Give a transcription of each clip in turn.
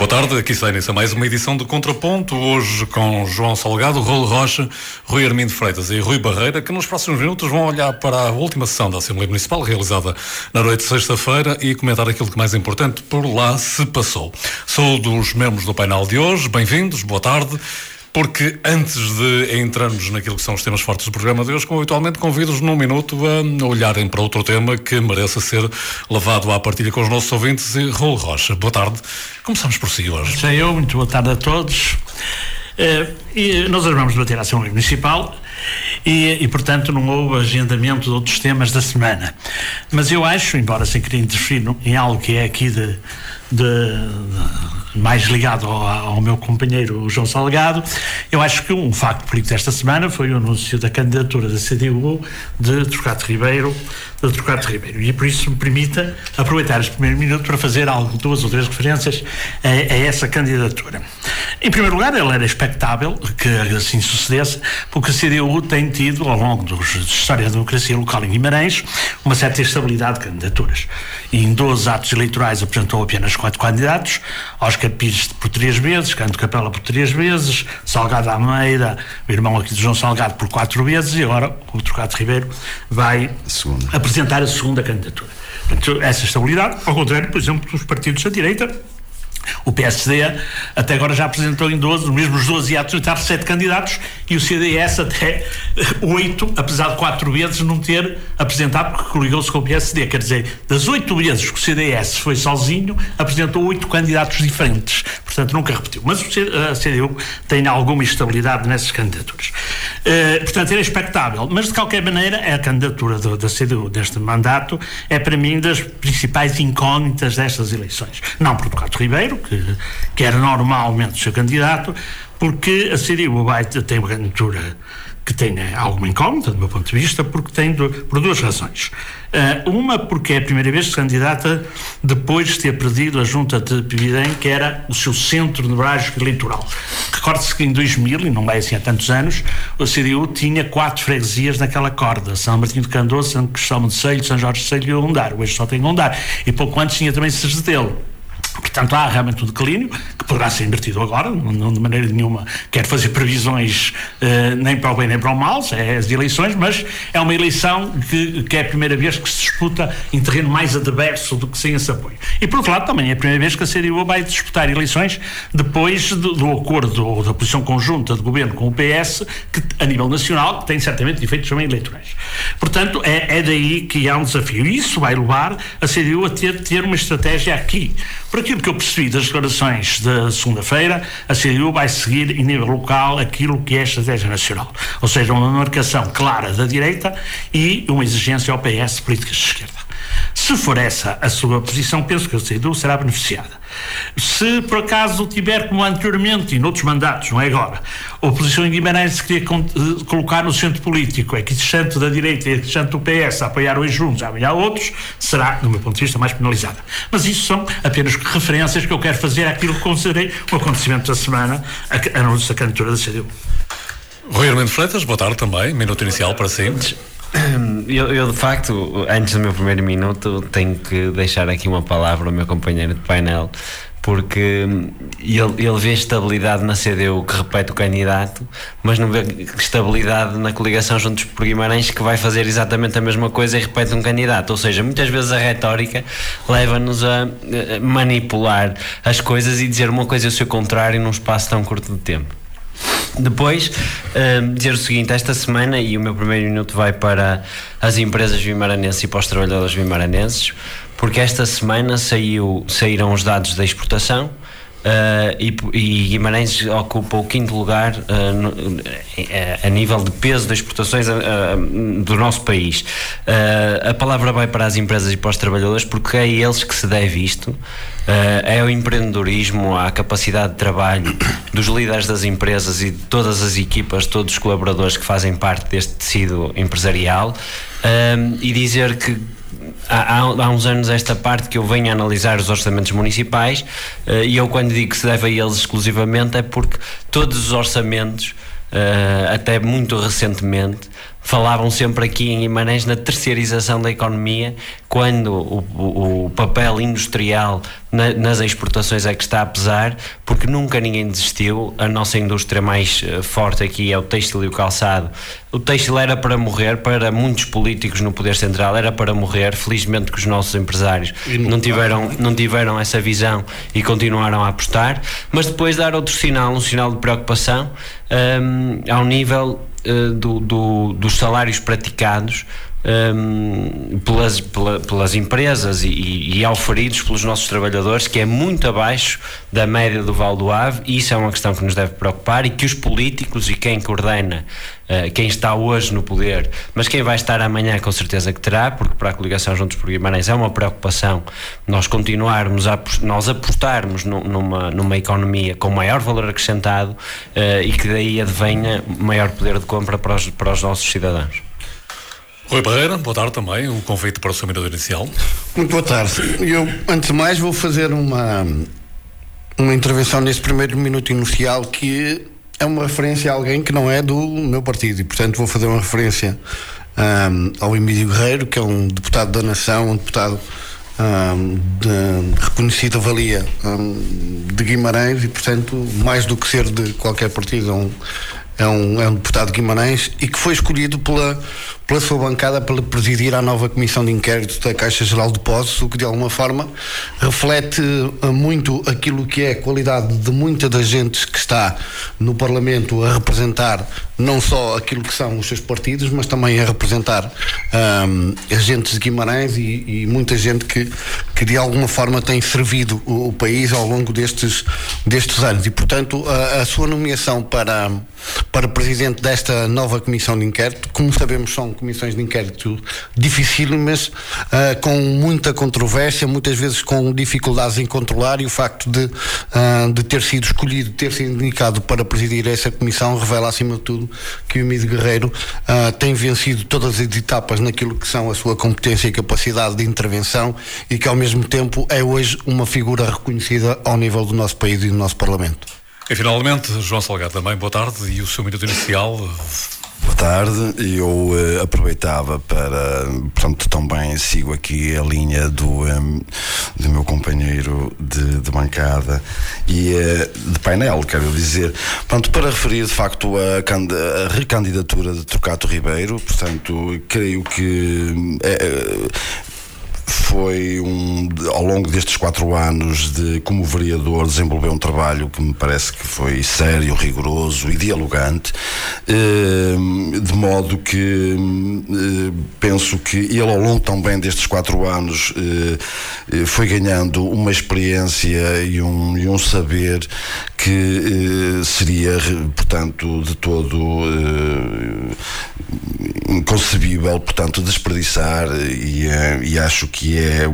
Boa tarde, aqui está a mais uma edição de Contraponto, hoje com João Salgado, Raul Rocha, Rui Armindo Freitas e Rui Barreira, que nos próximos minutos vão olhar para a última sessão da Assembleia Municipal, realizada na noite de sexta-feira, e comentar aquilo que mais importante por lá se passou. Sou dos membros do painel de hoje, bem-vindos, boa tarde. Porque antes de entrarmos naquilo que são os temas fortes do programa de hoje, como habitualmente, convido-os num minuto a olharem para outro tema que mereça ser levado à partilha com os nossos ouvintes. E Raul Rocha, boa tarde. Começamos por si hoje. Sei eu, muito boa tarde a todos. E nós vamos debater a Assembleia Municipal e, portanto, não houve agendamento de outros temas da semana. Mas eu acho, embora sem querer interferir em algo que é aqui mais ligado ao meu companheiro João Salgado, eu acho que um facto político desta semana foi o anúncio da candidatura da CDU de Turcato Ribeiro, e por isso me permita aproveitar este primeiro minuto para fazer duas ou três referências a essa candidatura. Em primeiro lugar, ela era expectável que assim sucedesse, porque a CDU tem tido, ao longo da história da democracia local em Guimarães, uma certa estabilidade de candidaturas. E em 12 atos eleitorais apresentou apenas 4 candidatos: Oscar Pires por 3 vezes, Canto Capela por 3 vezes, Salgado Almeida, o irmão aqui de João Salgado, por 4 vezes, e agora o Turcato Ribeiro vai apresentar a segunda candidatura. Portanto, essa estabilidade, ao contrário, por exemplo, dos partidos da direita. O PSD até agora já apresentou nos mesmos 12 atos eleitorais 7 candidatos, e o CDS até 8, apesar de 4 vezes não ter apresentado, porque coligou-se com o PSD. Quer dizer, das 8 vezes que o CDS foi sozinho, apresentou 8 candidatos diferentes. Portanto, nunca repetiu. Mas a CDU tem alguma estabilidade nessas candidaturas. Portanto, era expectável. Mas, de qualquer maneira, a candidatura da CDU deste mandato é, para mim, das principais incógnitas destas eleições. Não por Turcato Ribeiro, que era normalmente o seu candidato, porque a CDU tem uma candidatura que tem alguma incógnita, do meu ponto de vista, porque por duas razões. Uma, porque é a primeira vez que se candidata depois de ter perdido a junta de Pividem, que era o seu centro nevrálgico eleitoral. Recorde-se que em 2000, e não vai assim há tantos anos, a CDU tinha 4 freguesias naquela corda: São Martinho de Candor, São Cristóvão de Selho, São Jorge de Selho e Ondar. Hoje só tem Ondar. E pouco antes tinha também Sertelo. Portanto, há realmente um declínio que poderá ser invertido agora, não de maneira nenhuma quero fazer previsões nem para o bem nem para o mal, é as eleições, mas é uma eleição que é a primeira vez que se disputa em terreno mais adverso do que sem esse apoio. E, por outro lado, também é a primeira vez que a CDU vai disputar eleições depois do acordo ou da posição conjunta de governo com o PS, que, a nível nacional, que tem certamente efeitos também eleitorais. Portanto, é daí que há um desafio. E isso vai levar a CDU a ter uma estratégia aqui. Por aquilo que eu percebi das declarações da segunda-feira, a CDU vai seguir em nível local aquilo que é a estratégia nacional. Ou seja, uma marcação clara da direita e uma exigência ao PS de políticas de esquerda. Se for essa a sua posição, penso que a CDU será beneficiada. Se por acaso tiver, como anteriormente e noutros mandatos, não é agora, a oposição em Guimarães se queria colocar no centro político, é que tanto da direita e tanto do PS a apoiar uns juntos, a apoiar outros, será, do meu ponto de vista, mais penalizada. Mas isso são apenas referências que eu quero fazer àquilo que considerei o acontecimento da semana, a anúncio da candidatura da CDU. Rui Armindo Freitas, boa tarde também, minuto inicial para si. Eu, de facto, antes do meu primeiro minuto, tenho que deixar aqui uma palavra ao meu companheiro de painel, porque ele vê estabilidade na CDU, que repete o candidato, mas não vê estabilidade na coligação Juntos por Guimarães, que vai fazer exatamente a mesma coisa e repete um candidato. Ou seja, muitas vezes a retórica leva-nos a manipular as coisas e dizer uma coisa e o seu contrário num espaço tão curto de tempo. Depois, dizer o seguinte: esta semana, e o meu primeiro minuto vai para as empresas vimaranenses e para os trabalhadores vimaranenses, porque esta semana saíram os dados da exportação, e Guimarães ocupa o 5º lugar a nível de peso das exportações do nosso país. A palavra vai para as empresas e para os trabalhadores, porque é a eles que se deve isto. É o empreendedorismo, a capacidade de trabalho dos líderes das empresas e de todas as equipas, todos os colaboradores que fazem parte deste tecido empresarial, e dizer que há uns anos esta parte que eu venho a analisar os orçamentos municipais, e eu, quando digo que se deve a eles exclusivamente, é porque todos os orçamentos, até muito recentemente, Falavam sempre aqui em Guimarães na terceirização da economia, quando o papel industrial nas exportações é que está a pesar, porque nunca ninguém desistiu. A nossa indústria mais forte aqui é o têxtil e o calçado. O têxtil era para morrer, para muitos políticos no Poder Central era para morrer. Felizmente que os nossos empresários não tiveram essa visão e continuaram a apostar, mas depois dar outro sinal, um sinal de preocupação ao nível dos salários praticados pelas empresas e auferidos pelos nossos trabalhadores, que é muito abaixo da média do Val do Ave, e isso é uma questão que nos deve preocupar, e que os políticos e quem coordena, quem está hoje no poder, mas quem vai estar amanhã com certeza que terá, porque para a coligação Juntos por Guimarães é uma preocupação nós nós apostarmos numa economia com maior valor acrescentado e que daí advenha maior poder de compra para os nossos cidadãos. Rui Barreira, boa tarde também, o convite para o seu minuto inicial. Muito boa tarde. Eu, antes de mais, vou fazer uma intervenção nesse primeiro minuto inicial, que é uma referência a alguém que não é do meu partido, e portanto vou fazer uma referência ao Emílio Guerreiro, que é um deputado da Nação, um deputado de reconhecida valia de Guimarães, e portanto, mais do que ser de qualquer partido, é um deputado de Guimarães, e que foi escolhido pela sua bancada para presidir a nova Comissão de Inquérito da Caixa Geral de Depósitos, o que de alguma forma reflete muito aquilo que é a qualidade de muita da gente que está no Parlamento a representar não só aquilo que são os seus partidos, mas também a representar agentes de Guimarães e muita gente que de alguma forma tem servido o país ao longo destes anos, e portanto a sua nomeação para presidente desta nova Comissão de Inquérito, como sabemos, são comissões de inquérito dificílimas, com muita controvérsia, muitas vezes com dificuldades em controlar, e o facto de ter sido escolhido, ter sido indicado para presidir essa comissão, revela acima de tudo que o Emílio Guerreiro tem vencido todas as etapas naquilo que são a sua competência e capacidade de intervenção, e que ao mesmo tempo é hoje uma figura reconhecida ao nível do nosso país e do nosso Parlamento. E finalmente, João Salgado também, boa tarde, e o seu minuto inicial. Boa tarde, eu aproveitava para, portanto, também sigo aqui a linha do meu companheiro de bancada e de painel, quero dizer, portanto, para referir de facto a recandidatura de Torquato Ribeiro. Portanto, creio que foi ao longo destes 4 anos como vereador, desenvolveu um trabalho que me parece que foi sério, rigoroso e dialogante, de modo que penso que ele, ao longo também destes 4 anos, foi ganhando uma experiência e um saber que seria, portanto, de todo inconcebível, portanto, desperdiçar, e acho que é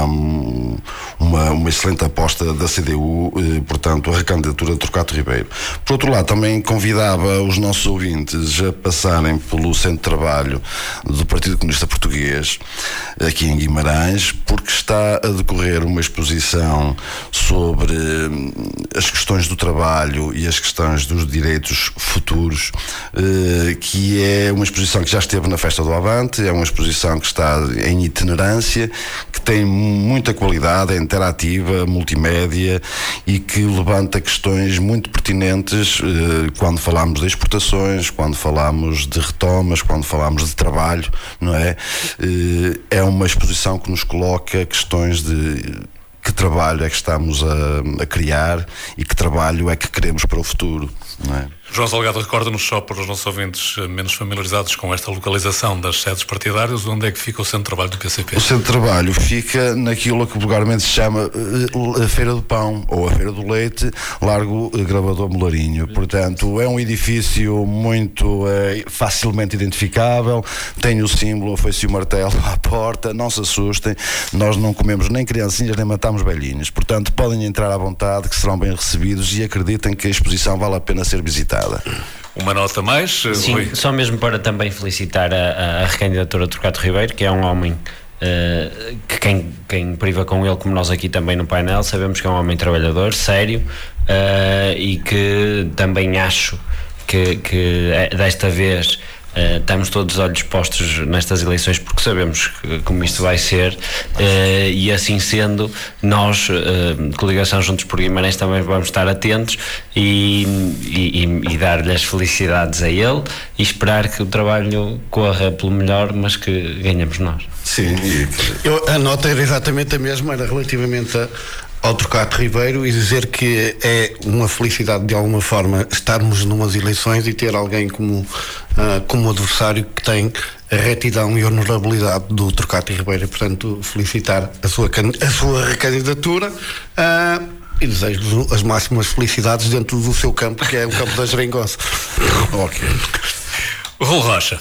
uma excelente aposta da CDU, portanto, a recandidatura de Torquato Ribeiro. Por outro lado, também convidava os nossos ouvintes a passarem pelo Centro de Trabalho do Partido Comunista Português, aqui em Guimarães, porque está a decorrer uma exposição sobre as questões do trabalho e as questões dos direitos futuros, que é uma exposição que já esteve na Festa do Avante, é uma exposição que está em itinerância, que tem muita qualidade, é interativa, multimédia, e que levanta questões muito pertinentes quando falamos de exportações, quando falamos de retomas, quando falamos de trabalho, não é? É uma exposição que nos coloca questões de que trabalho é que estamos a criar e que trabalho é que queremos para o futuro, não é? João Salgado, recorda-nos só para os nossos ouvintes menos familiarizados com esta localização das sedes partidárias, onde é que fica o Centro de Trabalho do PCP? O Centro de Trabalho fica naquilo que vulgarmente se chama a Feira do Pão, ou a Feira do Leite, Largo Gravador Molarinho. Portanto, é um edifício muito facilmente identificável, tem o símbolo, foi-se o martelo à porta, não se assustem, nós não comemos nem criancinhas nem matamos velhinhos, portanto podem entrar à vontade, que serão bem recebidos, e acreditem que a exposição vale a pena ser visitada. Uma nota mais? Sim, Rui. Só mesmo para também felicitar a recandidatura de Torquato Ribeiro, que é um homem que quem priva com ele, como nós aqui também no painel, sabemos que é um homem trabalhador, sério, e que também acho que desta vez Estamos todos os olhos postos nestas eleições porque sabemos como isto vai ser, e assim sendo, nós, coligação Juntos por Guimarães, também vamos estar atentos e dar-lhe as felicidades a ele e esperar que o trabalho corra pelo melhor, mas que ganhemos nós. Sim. A nota era exatamente a mesma, era relativamente ao Torquato Ribeiro, e dizer que é uma felicidade de alguma forma estarmos numas eleições e ter alguém como adversário que tem a retidão e honorabilidade do Torquato Ribeiro. Portanto, felicitar a sua recandidatura e desejo as máximas felicidades dentro do seu campo, que é o campo da Geringonça. Ok. Raul Rocha.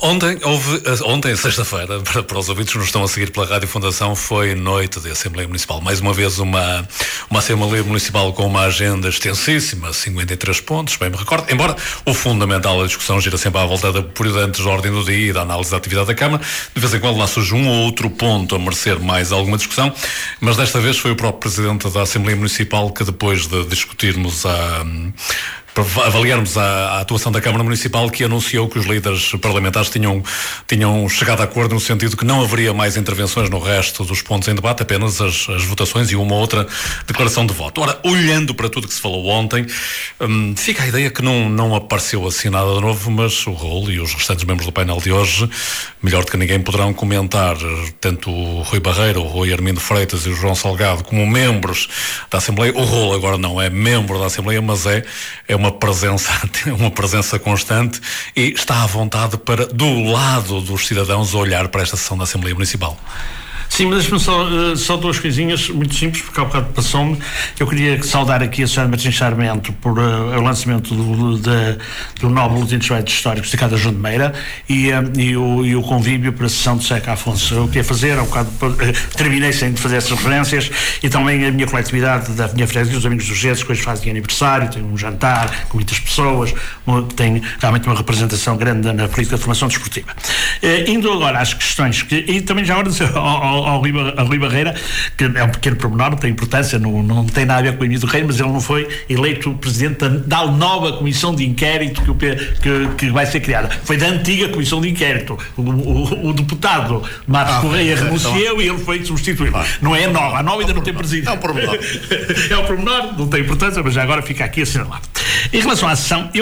Ontem, sexta-feira, para os ouvintes que nos estão a seguir pela Rádio Fundação, foi noite de Assembleia Municipal. Mais uma vez uma Assembleia Municipal com uma agenda extensíssima, 53 pontos, bem me recordo, embora o fundamental da discussão gira sempre à volta da prioridade de ordem do dia e da análise da atividade da Câmara. De vez em quando lá surge um ou outro ponto a merecer mais alguma discussão, mas desta vez foi o próprio Presidente da Assembleia Municipal que, depois de discutirmos para avaliarmos a atuação da Câmara Municipal, que anunciou que os líderes parlamentares tinham chegado a acordo no sentido que não haveria mais intervenções no resto dos pontos em debate, apenas as votações e uma ou outra declaração de voto. Ora, olhando para tudo que se falou ontem, fica a ideia que não apareceu assim nada de novo, mas o Raul e os restantes membros do painel de hoje, melhor do que ninguém, poderão comentar, tanto o Rui Barreira, o Rui Armindo Freitas e o João Salgado, como membros da Assembleia. O Raul agora não é membro da Assembleia, mas é uma presença constante e está à vontade para, do lado dos cidadãos, olhar para esta sessão da Assembleia Municipal. Sim, mas deixe-me só duas coisinhas muito simples, porque há bocado passou-me. Eu queria saudar aqui a Sra. Martins Sarmento por o lançamento do novo Boletim de Feitos Históricos de cada João de Meira e o convívio para a sessão de Seca Afonso. Eu queria fazer, há bocado terminei sem fazer essas referências, e também a minha coletividade da minha freguesia, os Amigos dos Gestos, que hoje fazem aniversário, tem um jantar com muitas pessoas, tem realmente uma representação grande na política de formação desportiva. Indo agora às questões, e também já agora ao Rui Barreira, que é um pequeno pormenor, não tem importância, não tem nada a ver com o Emílio do Reino, mas ele não foi eleito presidente da nova comissão de inquérito que vai ser criada. Foi da antiga comissão de inquérito. O deputado Marcos Correia renunciou e ele foi substituído. Não é a nova ainda não tem presidente. É um pormenor. É um pormenor, não tem importância, mas já agora fica aqui assinalado. Em relação à sessão,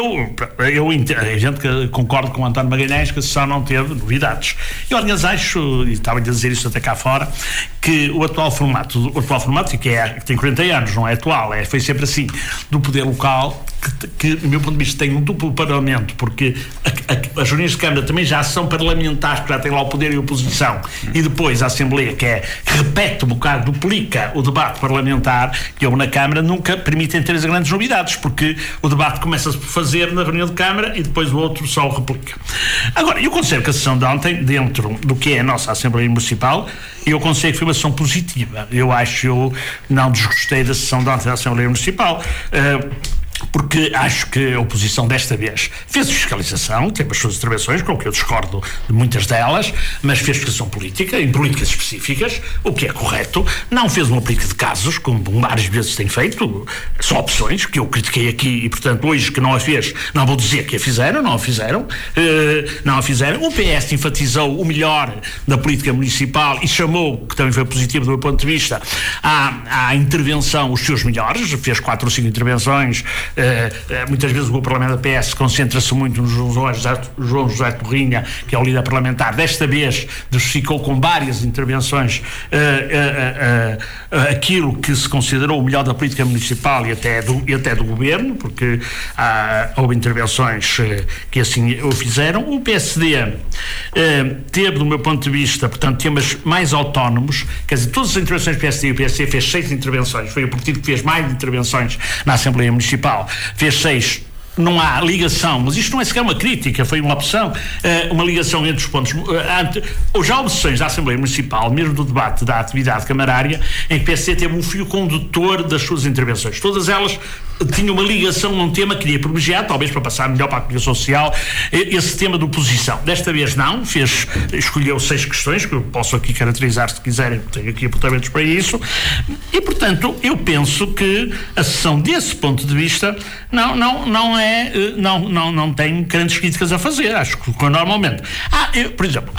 a gente que concordo com o António Magalhães que a sessão não teve novidades. Eu, aliás, acho, e estava a dizer isso até cá fora, que o atual formato que tem 40 anos, não é atual, foi sempre assim, do poder local, que do meu ponto de vista tem um duplo parlamento, porque as reuniões de Câmara também já são parlamentares, porque já tem lá o poder e a oposição, e depois a Assembleia, que repete um bocado, duplica o debate parlamentar, que eu na Câmara nunca permitem ter as grandes novidades, porque o debate começa-se por fazer na reunião de Câmara e depois o outro só o replica. Agora, eu considero que a sessão de ontem, dentro do que é a nossa Assembleia Municipal, eu considero que foi uma sessão positiva. Eu não desgostei da sessão de ontem da Assembleia Municipal, porque acho que a oposição desta vez fez fiscalização, teve as suas intervenções, com o que eu discordo de muitas delas, mas fez fiscalização política, em políticas específicas, o que é correto. Não fez uma política de casos, como várias vezes tem feito, são opções que eu critiquei aqui e, portanto, hoje que não a fez, não vou dizer que a fizeram, não a fizeram. O PS enfatizou o melhor da política municipal e chamou, que também foi positivo do meu ponto de vista, à intervenção os seus melhores, fez 4 ou 5 intervenções. Muitas vezes o Parlamento da PS concentra-se muito no João José Torrinha, que é o líder parlamentar. Desta vez justificou com várias intervenções aquilo que se considerou o melhor da política municipal e até do governo, porque houve intervenções que assim o fizeram. O PSD teve, do meu ponto de vista, portanto, temas mais autónomos, quer dizer, todas as intervenções do PSD, o PSD fez 6 intervenções, foi o partido que fez mais intervenções na Assembleia Municipal, fez 6. Não há ligação, mas isto não é sequer uma crítica, foi uma opção, uma ligação entre os pontos. Já houve sessões da Assembleia Municipal, mesmo do debate da atividade camarária, em que o PSD teve um fio condutor das suas intervenções. Todas elas tinham uma ligação num tema que queria privilegiar, talvez para passar melhor para a comunicação social, esse tema de oposição. Desta vez não, escolheu 6 questões, que eu posso aqui caracterizar se quiserem, tenho aqui apontamentos para isso, e portanto eu penso que a sessão desse ponto de vista não é não tem grandes críticas a fazer, acho que normalmente. Por exemplo,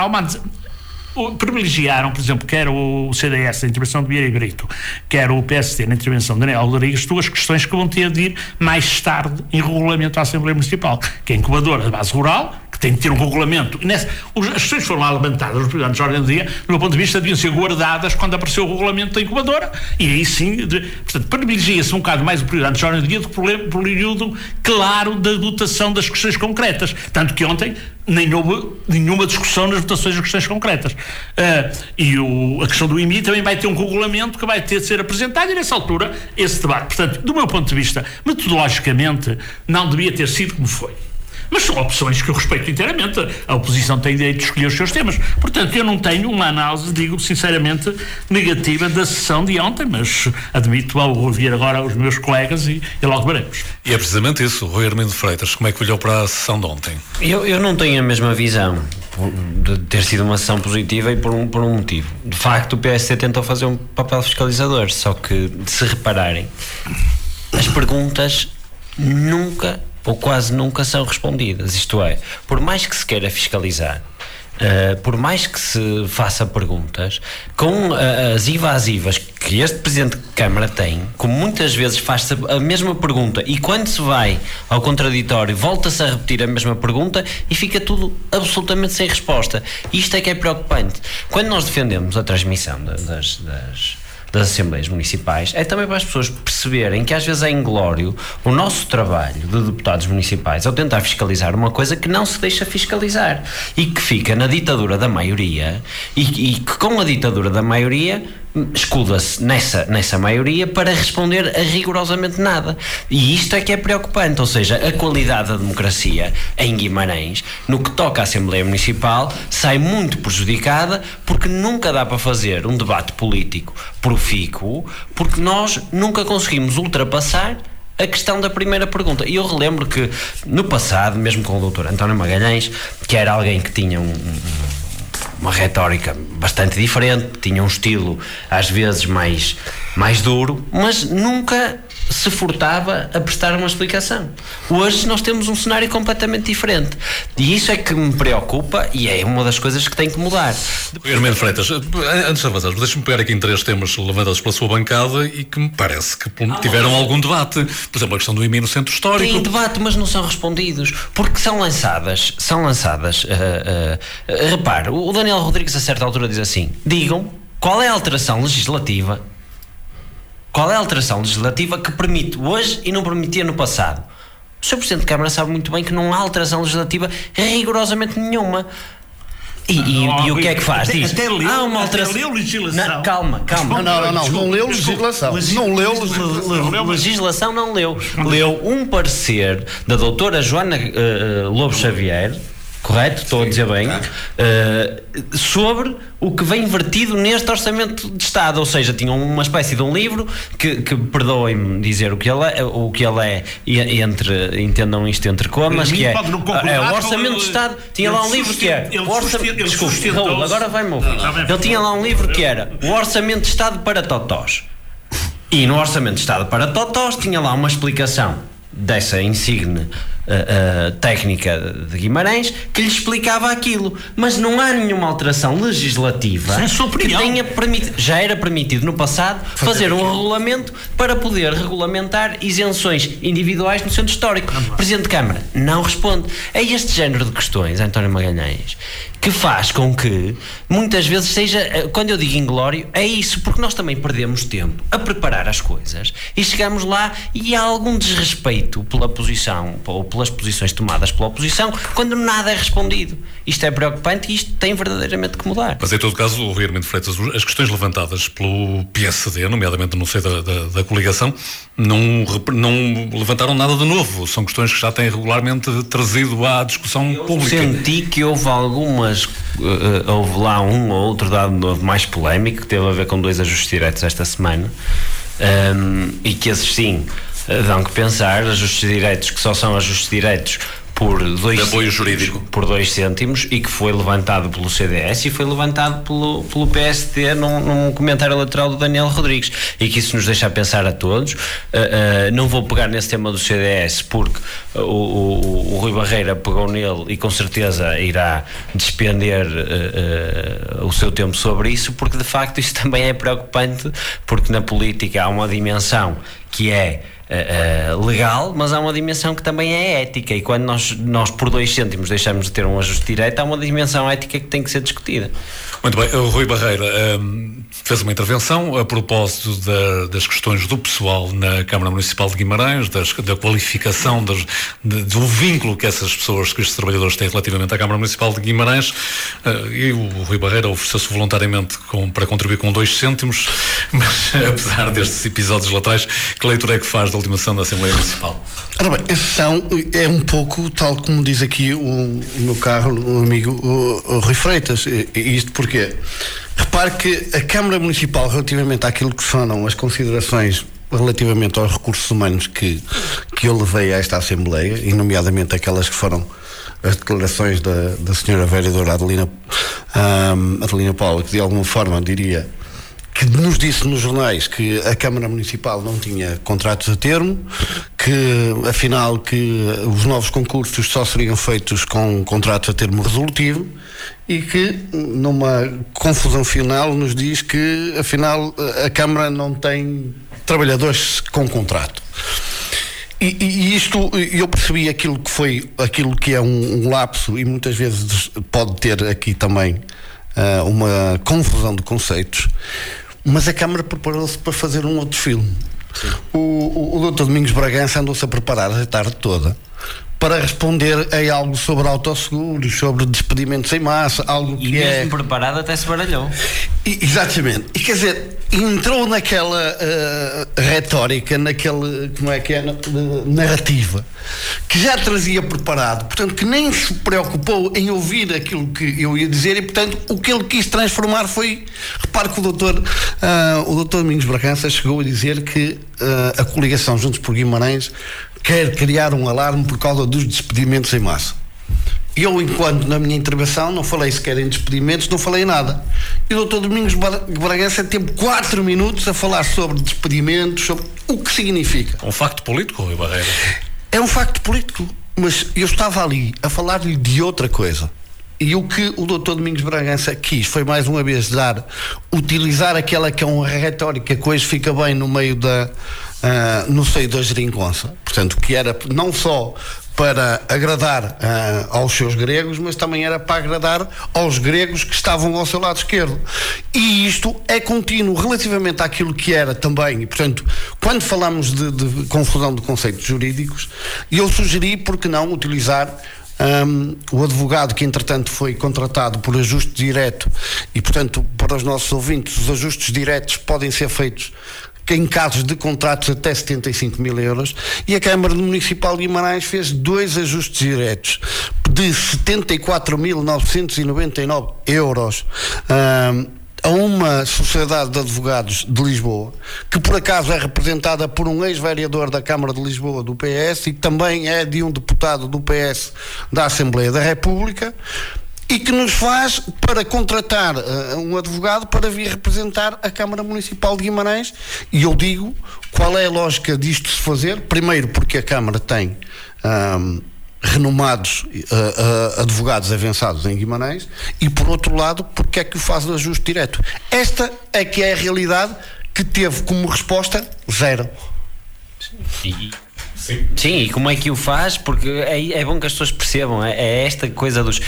privilegiaram, por exemplo, quer o CDS, a intervenção de Vieira e Brito, quer o PSD, na intervenção de Daniel Rodrigues, duas questões que vão ter de ir mais tarde em regulamento à Assembleia Municipal, que é a incubadora de base rural, que tem que ter um regulamento. As questões foram lá levantadas, os prioridades de ordem do dia, do meu ponto de vista, deviam ser guardadas quando apareceu o regulamento da incubadora, e aí sim, portanto, privilegia-se um bocado mais o prioridade de ordem do dia do que o período claro da dotação das questões concretas. Tanto que ontem nem houve nenhuma discussão nas votações das questões concretas. A questão do IMI também vai ter um regulamento que vai ter de ser apresentado, e nessa altura, esse debate. Portanto, do meu ponto de vista, metodologicamente, não devia ter sido como foi. Mas são opções que eu respeito inteiramente. A oposição tem direito de escolher os seus temas. Portanto, eu não tenho uma análise, digo sinceramente, negativa da sessão de ontem, mas admito ao ouvir agora os meus colegas e logo veremos. E é precisamente isso, Rui Armindo Freitas, como é que olhou para a sessão de ontem? Eu não tenho a mesma visão de ter sido uma sessão positiva e por um motivo. De facto, o PSD tentou fazer um papel fiscalizador, só que, se repararem, as perguntas nunca ou quase nunca são respondidas. Isto é, por mais que se queira fiscalizar, por mais que se faça perguntas, com as evasivas que este Presidente de Câmara tem, como muitas vezes faz-se a mesma pergunta e quando se vai ao contraditório volta-se a repetir a mesma pergunta e fica tudo absolutamente sem resposta. Isto é que é preocupante. Quando nós defendemos a transmissão das Assembleias Municipais, é também para as pessoas perceberem que às vezes é inglório o nosso trabalho de deputados municipais ao tentar fiscalizar uma coisa que não se deixa fiscalizar e que fica na ditadura da maioria e que com a ditadura da maioria escuda-se nessa maioria para responder a rigorosamente nada. E isto é que é preocupante, ou seja, a qualidade da democracia em Guimarães, no que toca à Assembleia Municipal, sai muito prejudicada porque nunca dá para fazer um debate político profícuo, porque nós nunca conseguimos ultrapassar a questão da primeira pergunta. E eu relembro que no passado, mesmo com o Dr. António Magalhães, que era alguém que tinha uma retórica bastante diferente, tinha um estilo às vezes mais duro, mas nunca se furtava a prestar uma explicação. Hoje nós temos um cenário completamente diferente e isso é que me preocupa e é uma das coisas que tem que mudar. Armindo Freitas, antes de avançar, deixe-me pegar aqui em 3 temas levantados pela sua bancada e que me parece que tiveram algum debate. Por exemplo, a questão do IMI no centro histórico. Tem debate, mas não são respondidos, porque são lançadas repare, o Daniel Rodrigues a certa altura diz assim: digam qual é a alteração legislativa que permite hoje e não permitia no passado. O Sr. Presidente de Câmara sabe muito bem que não há alteração legislativa rigorosamente nenhuma. E o que é que faz? Diz, há uma alteração. Leu legislação. Calma. Não leu legislação. Não leu legislação, não leu. Leu um parecer da doutora Joana Lobo Xavier, correto? Estou a dizer bem, sobre o que vem vertido neste Orçamento de Estado, ou seja, tinham uma espécie de um livro que perdoem-me dizer o que ele é e entendam isto entre comas, que é o Orçamento de Estado. Tinha lá um livro que é Raul, agora vai-me ouvir. Ele tinha lá um livro que era o Orçamento de Estado para Totós, e no Orçamento de Estado para Totós tinha lá uma explicação dessa insigne técnica de Guimarães que lhe explicava aquilo, mas não há nenhuma alteração legislativa que tenha permitido. Já era permitido no passado fazer um regulamento para poder regulamentar isenções individuais no centro histórico. O Presidente de Câmara não responde. É este género de questões, António Magalhães, que faz com que muitas vezes seja, quando eu digo inglório, é isso, porque nós também perdemos tempo a preparar as coisas e chegamos lá e há algum desrespeito pela posição ou pelas posições tomadas pela oposição quando nada é respondido. Isto é preocupante e isto tem verdadeiramente que mudar. Mas em todo caso, o Rui Armindo Freitas, as questões levantadas pelo PSD, nomeadamente no seio da coligação, não levantaram nada de novo. São questões que já têm regularmente trazido à discussão pública. Senti que houve algumas, houve lá um ou outro dado novo mais polémico que teve a ver com 2 ajustes diretos esta semana, e que esses sim dão que pensar, ajustes diretos que só são ajustes diretos por de apoio jurídico por 2 cêntimos e que foi levantado pelo CDS e foi levantado pelo PSD num comentário lateral do Daniel Rodrigues, e que isso nos deixa a pensar a todos. Não vou pegar nesse tema do CDS porque o Rui Barreira pegou nele e com certeza irá despender o seu tempo sobre isso, porque de facto isso também é preocupante, porque na política há uma dimensão que é legal, mas há uma dimensão que também é ética, e quando nós por 2 cêntimos deixamos de ter um ajuste direto, há uma dimensão ética que tem que ser discutida. Muito bem, o Rui Barreira fez uma intervenção a propósito das questões do pessoal na Câmara Municipal de Guimarães, da qualificação, do vínculo que essas pessoas, que estes trabalhadores têm relativamente à Câmara Municipal de Guimarães, e o Rui Barreira ofereceu-se voluntariamente para contribuir com 2 cêntimos, mas apesar destes episódios laterais, que leitura é que faz da última sessão da Assembleia Municipal? Ora bem, a sessão é um pouco tal como diz aqui o meu caro amigo o Rui Freitas. Isto porquê? Repare que a Câmara Municipal, relativamente àquilo que foram as considerações relativamente aos recursos humanos que eu levei a esta Assembleia, e nomeadamente aquelas que foram as declarações da senhora vereadora Adelina Paula, que de alguma forma diria que nos disse nos jornais que a Câmara Municipal não tinha contratos a termo, que afinal que os novos concursos só seriam feitos com contratos a termo resolutivo, e que numa confusão final nos diz que afinal a Câmara não tem trabalhadores com contrato. E isto, eu percebi aquilo que é um lapso, e muitas vezes pode ter aqui também uma confusão de conceitos, mas a Câmara preparou-se para fazer um outro filme. O Dr. Domingos Bragança andou-se a preparar a tarde toda para responder a algo sobre autosseguros, sobre despedimentos em massa, algo que é... E mesmo preparado até se baralhou. Exatamente. E quer dizer, entrou naquela retórica, naquele, como é que é, narrativa, que já trazia preparado, portanto, que nem se preocupou em ouvir aquilo que eu ia dizer, e portanto, o que ele quis transformar foi, repare que o doutor Domingos Bragança chegou a dizer que a coligação Juntos por Guimarães quer criar um alarme por causa dos despedimentos em massa. Eu, enquanto na minha intervenção, não falei sequer em despedimentos, não falei nada. E o Dr. Domingos Bragança teve 4 minutos a falar sobre despedimentos, sobre o que significa. Um facto político, Rui Barreira? É um facto político, mas eu estava ali a falar-lhe de outra coisa. E o que o Dr. Domingos Bragança quis foi, mais uma vez, utilizar aquela que é uma retórica que hoje fica bem no meio no seio da geringonça. Portanto, que era não só para agradar aos seus gregos, mas também era para agradar aos gregos que estavam ao seu lado esquerdo. E isto é contínuo relativamente àquilo que era também, e portanto, quando falamos de confusão de conceitos jurídicos, eu sugeri, por que não, utilizar o advogado que entretanto foi contratado por ajuste direto, e portanto, para os nossos ouvintes, os ajustes diretos podem ser feitos em casos de contratos até 75 mil euros, e a Câmara Municipal de Guimarães fez 2 ajustes diretos de 74.999 euros a uma sociedade de advogados de Lisboa, que por acaso é representada por um ex-vereador da Câmara de Lisboa do PS, e que também é de um deputado do PS da Assembleia da República, e que nos faz para contratar um advogado para vir representar a Câmara Municipal de Guimarães. E eu digo qual é a lógica disto se fazer. Primeiro, porque a Câmara tem renomados advogados avançados em Guimarães, e por outro lado, porque é que o faz de ajuste direto. Esta é que é a realidade, que teve como resposta 0. Sim, e como é que o faz? Porque é bom que as pessoas percebam, é esta coisa dos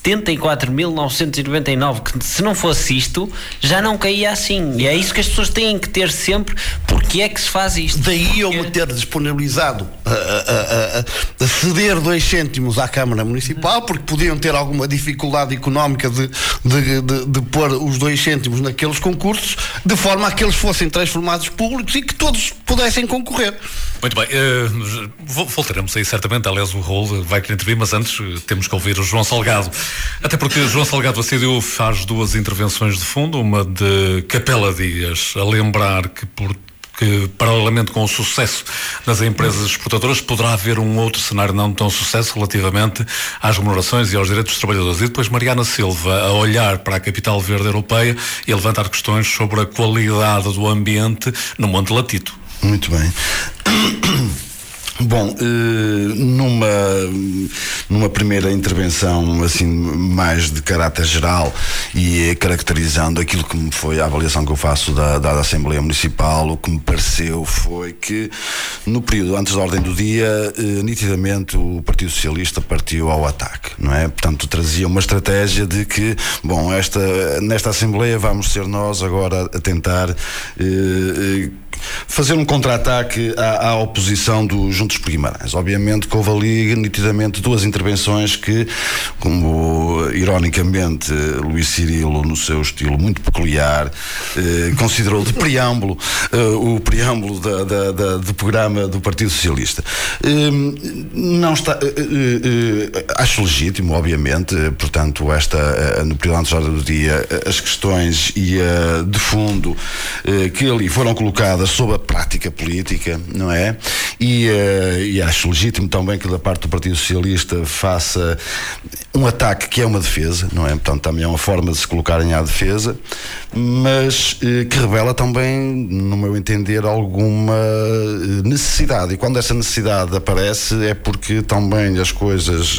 74.999, que se não fosse isto, já não caía assim, e é isso que as pessoas têm que ter sempre, porque é que se faz isto. Daí eu me ter disponibilizado a ceder 2 cêntimos à Câmara Municipal, porque podiam ter alguma dificuldade económica de pôr os 2 cêntimos naqueles concursos, de forma a que eles fossem transformados públicos e que todos pudessem concorrer. Muito bem, voltaremos aí certamente. Aliás, o Raul vai querer intervir, mas antes temos que ouvir o João Salgado, até porque o João Salgado decidiu, faz 2 intervenções de fundo, uma de Capela Dias, a lembrar que por que, paralelamente com o sucesso das empresas exportadoras, poderá haver um outro cenário não tão sucesso relativamente às remunerações e aos direitos dos trabalhadores. E depois Mariana Silva a olhar para a capital verde europeia e a levantar questões sobre a qualidade do ambiente no Monte Latito. Muito bem. Bom, numa primeira intervenção assim mais de caráter geral e caracterizando aquilo que me foi a avaliação que eu faço da Assembleia Municipal, o que me pareceu foi que no período antes da ordem do dia, nitidamente o Partido Socialista partiu ao ataque, não é? Portanto, trazia uma estratégia de que, bom, nesta Assembleia vamos ser nós agora a tentar fazer um contra-ataque à oposição do Juntos por Guimarães. Obviamente que houve ali nitidamente duas intervenções que, como ironicamente Luís Cirilo, no seu estilo muito peculiar, considerou de preâmbulo o preâmbulo do programa do Partido Socialista. Não está, acho legítimo, obviamente, portanto, no período antes da ordem do dia, as questões de fundo que ali foram colocadas sobre a prática política, não é? E acho legítimo também que da parte do Partido Socialista faça um ataque que é uma defesa, não é? Portanto, também é uma forma de se colocarem à defesa, mas que revela também, no meu entender, alguma necessidade. E quando essa necessidade aparece é porque também as coisas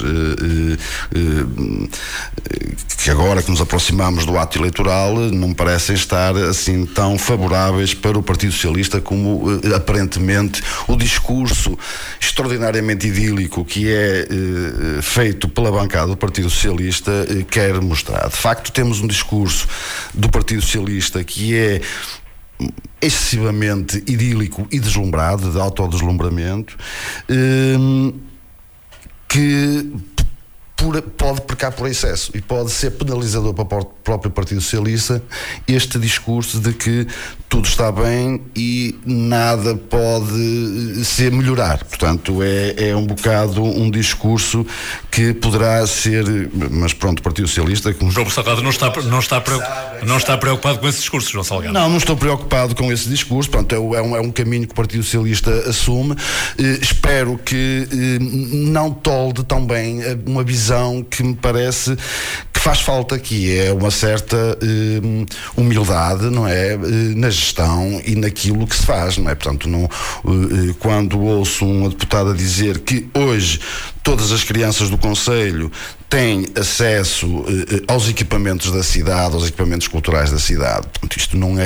que agora que nos aproximamos do ato eleitoral não me parecem estar assim tão favoráveis para o Partido Socialista como aparentemente o discurso extraordinariamente idílico que é feito pela bancada do Partido Socialista quer mostrar. De facto, temos um discurso do Partido Socialista que é excessivamente idílico e deslumbrado, de autodeslumbramento, que pode pecar por excesso e pode ser penalizador para o próprio Partido Socialista este discurso de que tudo está bem e nada pode ser melhorar. Portanto, é um bocado um discurso que poderá ser, mas pronto, o Partido Socialista... João Salgado não está preocupado com esse discurso, João Salgado? Não estou preocupado com esse discurso. Portanto, é um caminho que o Partido Socialista assume. Espero que não tolde também uma visão que me parece que faz falta, que é uma certa humildade, não é? Na gestão e naquilo que se faz, não é? Portanto, quando ouço uma deputada dizer que hoje todas as crianças do Concelho têm acesso aos equipamentos da cidade, aos equipamentos culturais da cidade. Portanto, isto não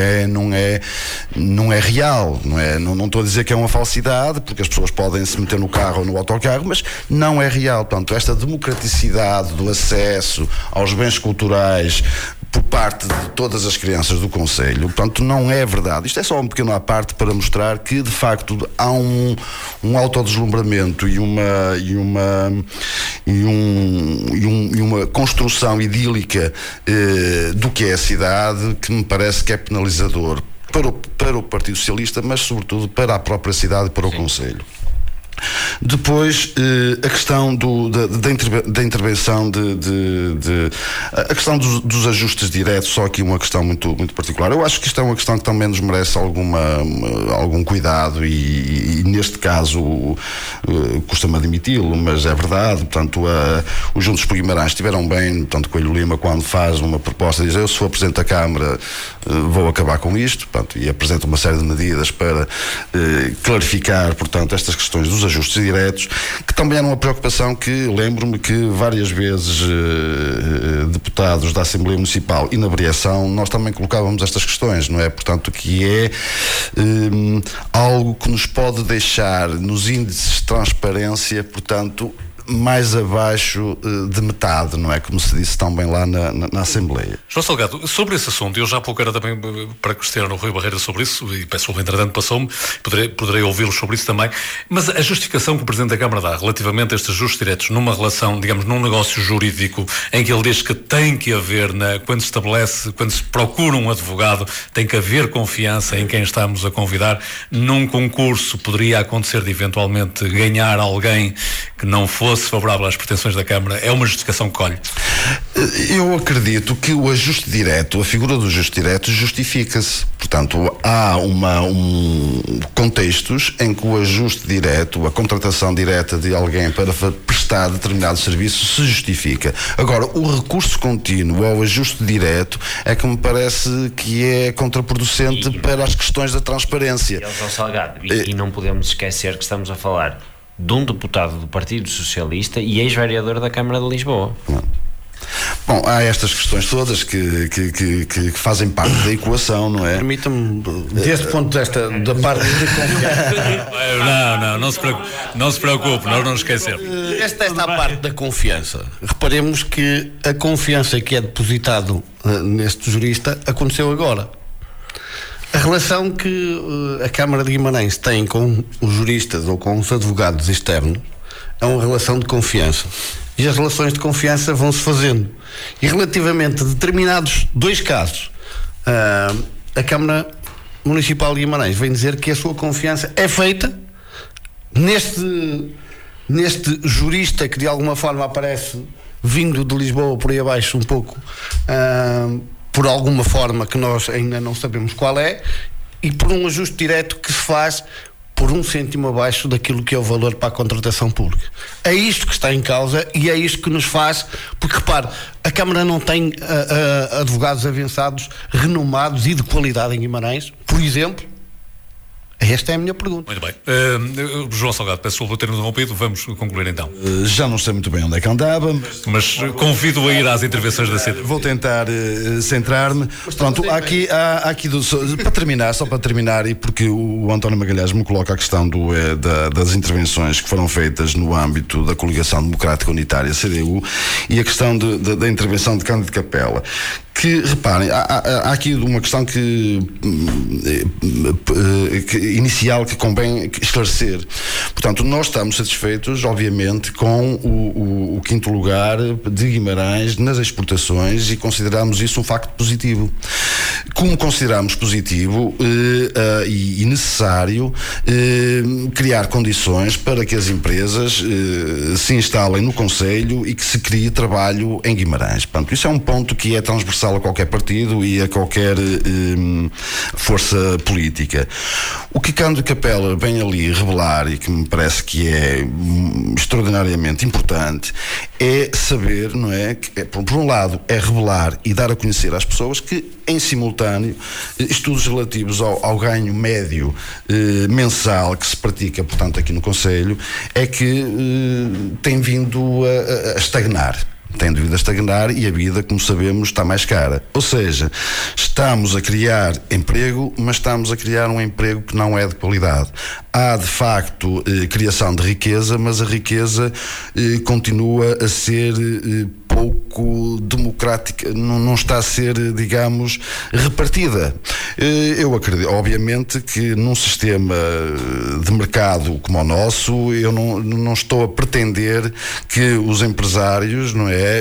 é real, não é? Não estou a dizer que é uma falsidade, porque as pessoas podem se meter no carro ou no autocarro, mas não é real. Portanto, esta democraticidade do acesso aos bens culturais por parte de todas as crianças do Concelho, portanto, não é verdade. Isto é só um pequeno à parte para mostrar que, de facto, há um autodeslumbramento e uma construção idílica do que é a cidade, que me parece que é penalizador para o Partido Socialista, mas sobretudo para a própria cidade e para o Concelho. Depois, a questão da intervenção a questão dos ajustes diretos, só aqui uma questão muito, muito particular. Eu acho que isto é uma questão que também nos merece algum cuidado e neste caso custa-me admiti-lo, mas é verdade. Portanto, os Juntos por Guimarães estiveram bem, portanto, Coelho Lima, quando faz uma proposta, diz: eu, se for Presidente da Câmara, vou acabar com isto, portanto, e apresenta uma série de medidas para clarificar, portanto, estas questões dos ajustes diretos, que também era uma preocupação que lembro-me que várias vezes deputados da Assembleia Municipal e na variação nós também colocávamos estas questões, não é? Portanto, que é algo que nos pode deixar nos índices de transparência, portanto, mais abaixo de metade, não é? Como se disse também lá na Assembleia. João Salgado, sobre esse assunto, eu já há pouco era também para questionar o Rui Barreira sobre isso, e peço que o entretanto passou-me, poderei ouvi-lo sobre isso também, mas a justificação que o Presidente da Câmara dá relativamente a estes ajustes diretos numa relação, digamos, num negócio jurídico, em que ele diz que tem que haver, quando se procura um advogado, tem que haver confiança em quem estamos a convidar. Num concurso poderia acontecer de eventualmente ganhar alguém que não fosse favorável às pretensões da Câmara. É uma justificação que colhe? Eu acredito que o ajuste direto, a figura do ajuste direto justifica-se. Portanto, há contextos em que o ajuste direto, a contratação direta de alguém para prestar determinado serviço se justifica. Agora, o recurso contínuo ao ajuste direto é que me parece que é contraproducente para as questões da transparência. João Salgado, e não podemos esquecer que estamos a falar de um deputado do Partido Socialista e ex-vereador da Câmara de Lisboa. Bom, há estas questões todas que fazem parte da equação, não é? Permita-me, deste ponto da parte de confiança. Não se preocupe, nós não esquecemos. Esta é a parte da confiança. Reparemos que a confiança que é depositado neste jurista aconteceu agora. A relação que a Câmara de Guimarães tem com os juristas ou com os advogados externos é uma relação de confiança. E as relações de confiança vão-se fazendo. E relativamente a determinados 2 casos, a Câmara Municipal de Guimarães vem dizer que a sua confiança é feita neste jurista que de alguma forma aparece vindo de Lisboa por aí abaixo um pouco, por alguma forma que nós ainda não sabemos qual é, e por um ajuste direto que se faz por 1 cêntimo abaixo daquilo que é o valor para a contratação pública. É isto que está em causa e é isto que nos faz, porque repare, a Câmara não tem advogados avançados, renomados e de qualidade em Guimarães, por exemplo. Esta é a minha pergunta. Muito bem. João Salgado, peço desculpa por ter interrompido, vamos concluir então. Já não sei muito bem onde é que andava, mas convido a ir às intervenções da CDU. Vou tentar centrar-me. Pronto, há aqui só para terminar, e porque o António Magalhães me coloca a questão das intervenções que foram feitas no âmbito da Coligação Democrática Unitária, CDU, e a questão da intervenção de Cândido Capela. Que, reparem, há aqui uma questão inicial que convém esclarecer. Portanto, nós estamos satisfeitos, obviamente, com o 5º lugar de Guimarães nas exportações e consideramos isso um facto positivo. Como consideramos positivo e necessário criar condições para que as empresas se instalem no concelho e que se crie trabalho em Guimarães. Portanto, isso é um ponto que é transversal a qualquer partido e a qualquer força política. O que Cândido Capela vem ali revelar, e que me parece que é extraordinariamente importante, é saber, não é, que, por um lado, é revelar e dar a conhecer às pessoas que, em simultâneo, estudos relativos ao ganho médio mensal que se pratica, portanto, aqui no Conselho, é que tem vindo a estagnar. Tem devido a estagnar e a vida, como sabemos, está mais cara. Ou seja, estamos a criar emprego, mas estamos a criar um emprego que não é de qualidade. Há, de facto, criação de riqueza, mas a riqueza continua a ser pouco democrática, não está a ser, digamos, repartida. Eu acredito, obviamente, que num sistema de mercado como o nosso, eu não estou a pretender que os empresários, não é,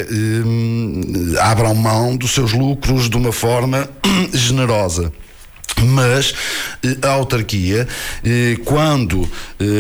abram mão dos seus lucros de uma forma generosa. Mas a autarquia, quando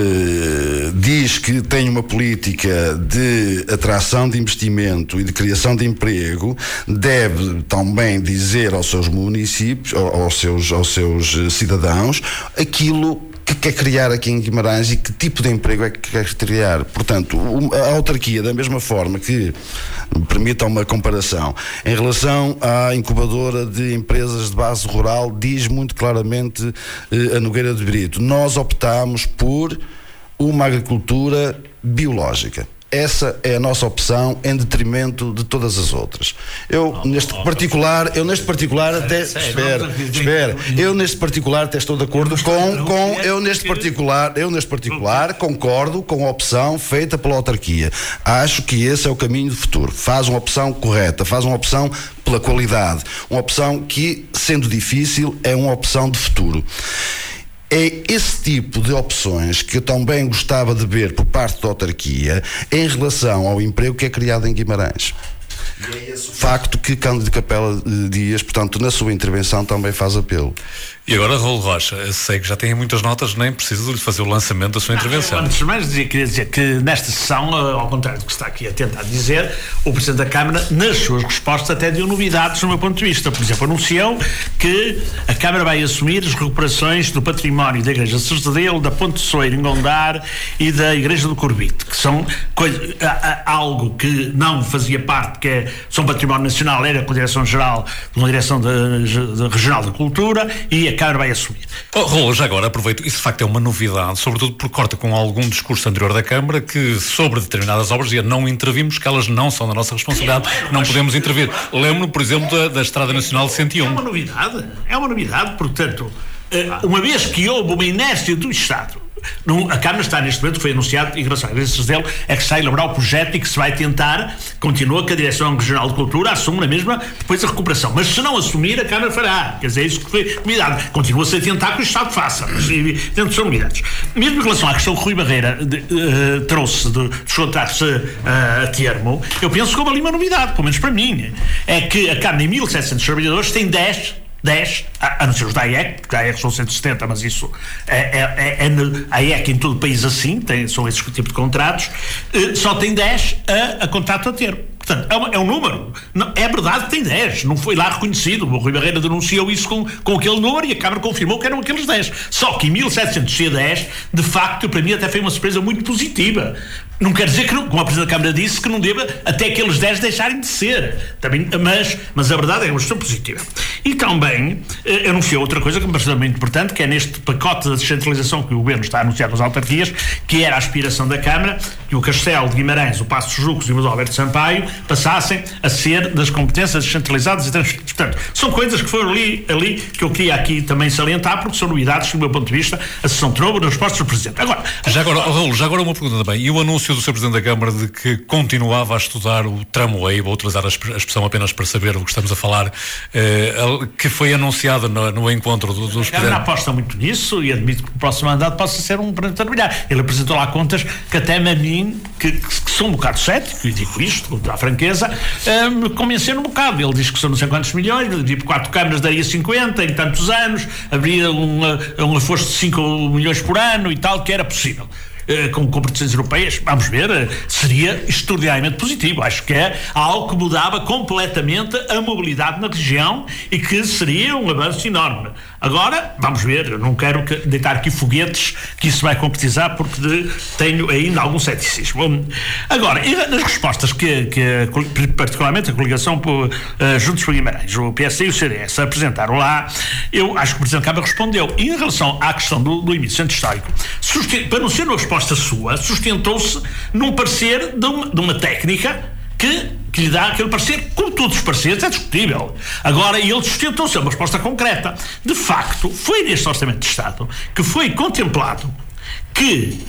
diz que tem uma política de atração de investimento e de criação de emprego, deve também dizer aos seus municípios, aos seus cidadãos, aquilo que quer criar aqui em Guimarães e que tipo de emprego é que quer criar. Portanto, a autarquia, da mesma forma que, permita uma comparação, em relação à incubadora de empresas de base rural, diz muito claramente a Nogueira de Brito: nós optamos por uma agricultura biológica. Essa é a nossa opção em detrimento de todas as outras. Eu neste particular até estou de acordo com eu neste particular concordo com a opção feita pela autarquia. Acho que esse é o caminho de futuro. Faz uma opção correta, faz uma opção pela qualidade, uma opção que, sendo difícil, é uma opção de futuro. É esse tipo de opções que eu também gostava de ver por parte da autarquia em relação ao emprego que é criado em Guimarães. E é esse o facto que Cândido Capela Dias, portanto, na sua intervenção também faz apelo. E agora, Raul Rocha, sei que já tem muitas notas, nem preciso de lhe fazer o lançamento da sua intervenção. Antes de mais, queria dizer que nesta sessão, ao contrário do que está aqui a tentar dizer, o Presidente da Câmara, nas suas respostas, até deu novidades do meu ponto de vista. Por exemplo, anunciou que a Câmara vai assumir as recuperações do património da Igreja de Serdelo, da Ponte de Soeiro em Gondar e da Igreja do Corbite, que são algo que não fazia parte, são património nacional, era com a Direção-Geral, com a Direção Regional da Cultura, e a Câmara vai assumir. Raul, já agora aproveito, isso de facto é uma novidade, sobretudo porque corta com algum discurso anterior da Câmara que sobre determinadas obras dizia não intervimos, que elas não são da nossa responsabilidade, não podemos intervir. Lembro-me, por exemplo, da Estrada Nacional 101. É uma novidade, portanto, uma vez que houve uma inércia do Estado, a Câmara está neste momento, foi anunciado em relação à Igreja de Serdelo, é que se vai elaborar o projeto e que se vai tentar, continua que a Direção Regional de Cultura assume na mesma depois a recuperação, mas se não assumir a Câmara fará, quer dizer, é isso que foi novidade, continua-se a tentar que o Estado faça, mas dentro são novidades. Mesmo em relação à questão que Rui Barreira trouxe dos contratos a termo, eu penso que houve ali uma novidade, pelo menos para mim, é que a Câmara em 1.700 trabalhadores tem 10, a não ser os da AEC, porque a AEC são 170, mas isso a AEC em todo o país assim, são esse tipo de contratos, só tem 10 a contrato a termo. Portanto, é um número. Não, é verdade que tem 10, não foi lá reconhecido. O Rui Barreira denunciou isso com aquele número e a Câmara confirmou que eram aqueles 10. Só que em 1.700 ser 10, de facto, para mim até foi uma surpresa muito positiva. Não quer dizer que, como a Presidente da Câmara disse, que não deva até aqueles 10 deixarem de ser. Também, mas a verdade é uma questão positiva. E também anunciou outra coisa que me parece muito importante, que é neste pacote da descentralização que o Governo está a anunciar às autarquias, que era a aspiração da Câmara, que o Castelo de Guimarães, o Paços de Jucos e o Alberto Sampaio passassem a ser das competências descentralizadas e transferidas. Portanto, são coisas que foram ali que eu queria aqui também salientar, porque são novidades, do meu ponto de vista, a sessão trouxe nas respostas do Presidente. Raul, já agora uma pergunta também. E o anúncio do Sr. Presidente da Câmara de que continuava a estudar o Tramway, vou utilizar a expressão apenas para saber o que estamos a falar, que foi anunciado no encontro dos Presidentes. A Câmara aposta muito nisso e admito que o próximo mandato possa ser um para trabalhar. Ele apresentou lá contas que até a mim, que sou um bocado cético, e digo isto com toda a franqueza, me convenceram um bocado. Ele diz que são não sei quantos milhões, tipo 4 câmaras daria 50 em tantos anos, haveria um esforço de 5 milhões por ano e tal, que era possível. Com competições europeias, vamos ver, seria extraordinariamente positivo. Acho que é algo que mudava completamente a mobilidade na região e que seria um avanço enorme. Agora, vamos ver, eu não quero deitar aqui foguetes que isso vai concretizar, porque tenho ainda algum ceticismo. Agora, nas respostas que particularmente a coligação Juntos por Guimarães, o PSD e o CDS apresentaram lá, eu acho que o Presidente da Câmara respondeu. E em relação à questão do limite centro histórico, para não ser uma resposta sua, sustentou-se num parecer de uma técnica que lhe dá aquele parecer, como todos os pareceres, é discutível. Agora, ele sustentou-se, é uma resposta concreta. De facto, foi neste Orçamento de Estado que foi contemplado que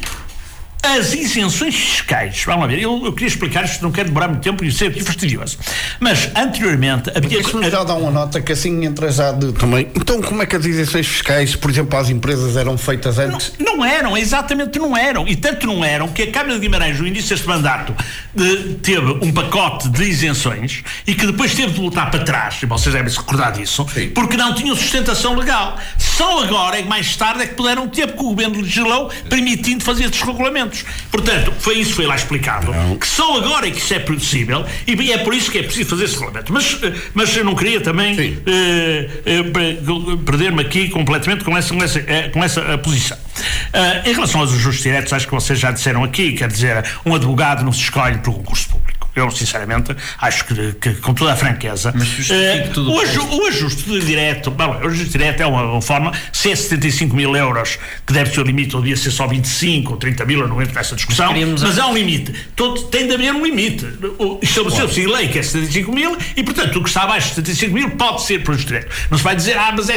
as isenções fiscais, vamos lá ver, eu queria explicar isto, não quero demorar muito tempo e ser aqui fastidioso, mas anteriormente havia... Deixa-me já dar uma nota que assim entra já também. Então, como é que as isenções fiscais, por exemplo, às empresas eram feitas antes? Não eram, exatamente não eram, e tanto não eram que a Câmara de Guimarães, no início deste mandato, teve um pacote de isenções e que depois teve de voltar para trás, e vocês devem se recordar disso, sim, porque não tinham sustentação legal. Só agora, mais tarde, é que puderam ter, porque o Governo legislou, permitindo fazer estes regulamentos. Portanto, foi lá explicado que só agora é que isso é possível e é por isso que é preciso fazer esse regulamento. Mas eu não queria também perder-me aqui completamente com essa posição. Em relação aos ajustes diretos, acho que vocês já disseram aqui, quer dizer, um advogado não se escolhe por concurso público. Eu, sinceramente, acho que com toda a franqueza, o ajuste direto, o ajuste direto é uma forma, se é 75 mil euros, que deve ser o limite, ou devia ser só 25 ou 30 mil, eu não entro nessa discussão, mas há um limite. Tem de haver um limite. Estabeleceu-se em lei que é 75 mil e, portanto, o que está abaixo de 75 mil pode ser por ajuste direto. Não se vai dizer, mas é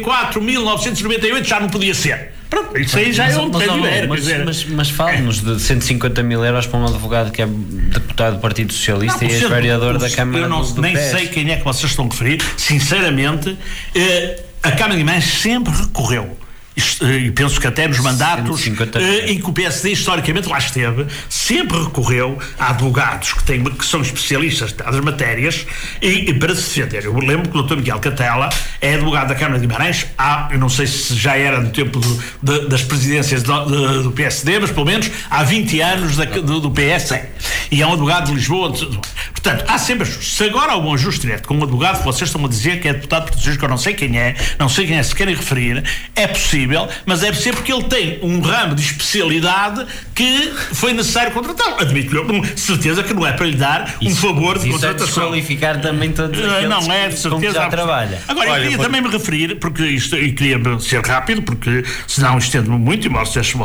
74.998, já não podia ser. Pronto, isso aí já é um mas fale-nos de 150 mil euros para um advogado que é deputado do Partido Socialista e ex-vereador da Câmara do nem sei quem é que vocês estão a referir. Sinceramente, a Câmara de Guimarães sempre recorreu e penso que até nos mandatos em que o PSD historicamente lá esteve, sempre recorreu a advogados que são especialistas das matérias e para se defender. Eu lembro que o Dr. Miguel Catela é advogado da Câmara de Guimarães, eu não sei se já era no tempo das presidências do PSD, mas pelo menos há 20 anos do PS, e é um advogado de Lisboa. Portanto, há sempre ajustes. Se agora há um ajuste direto com um advogado que vocês estão a dizer que é deputado português, que eu não sei quem é, se querem referir, é possível, mas deve ser porque ele tem um ramo de especialidade que foi necessário contratá-lo. Admito-lhe com certeza que não é para lhe dar um favor de contratação. Isso é desqualificar também todos aqueles não é, de certeza, que já trabalha. Agora, eu queria também me referir, porque isto, e queria ser rápido, porque senão estendo-me muito, e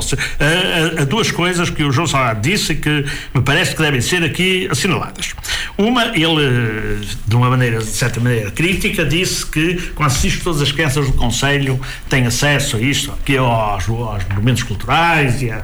a duas coisas que o João Salgado disse e que me parece que devem ser aqui assinaladas. Uma, ele, de uma maneira, de certa maneira crítica, disse que quando se diz que todas as crianças do Conselho têm acesso a isto, aqui aos monumentos culturais e a...